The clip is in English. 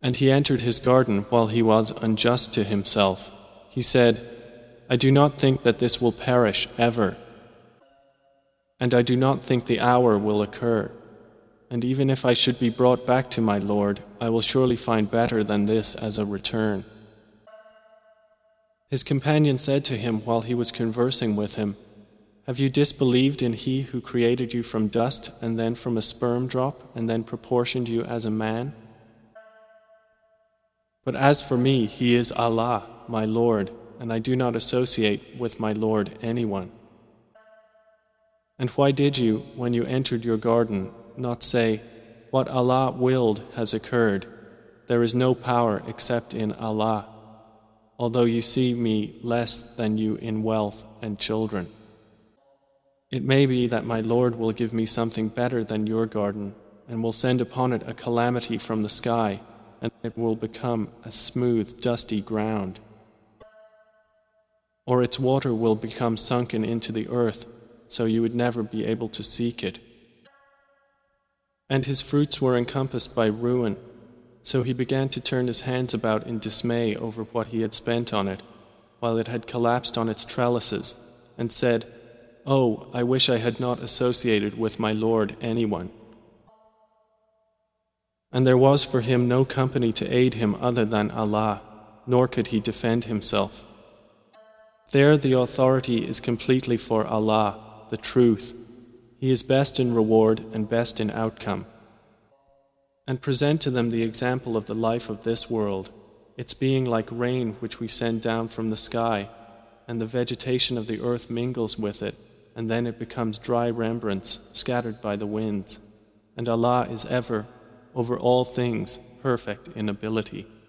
And he entered his garden while he was unjust to himself. He said, I do not think that this will perish ever, and I do not think the hour will occur. And even if I should be brought back to my Lord, I will surely find better than this as a return. His companion said to him while he was conversing with him, Have you disbelieved in He who created you from dust and then from a sperm drop and then proportioned you as a man? But as for me, He is Allah, my Lord, and I do not associate with my Lord anyone. And why did you, when you entered your garden, not say, What Allah willed has occurred. There is no power except in Allah, although you see me less than you in wealth and children. It may be that my Lord will give me something better than your garden, and will send upon it a calamity from the sky, and it will become a smooth, dusty ground. Or its water will become sunken into the earth, so you would never be able to seek it. And his fruits were encompassed by ruin, so he began to turn his hands about in dismay over what he had spent on it, while it had collapsed on its trellises, and said, Oh, I wish I had not associated with my Lord anyone. And there was for him no company to aid him other than Allah, nor could he defend himself. There the authority is completely for Allah, the truth. He is best in reward and best in outcome. And present to them the example of the life of this world, its being like rain which we send down from the sky, and the vegetation of the earth mingles with it, and then it becomes dry rembrance scattered by the winds. And Allah is ever, over all things, perfect in ability.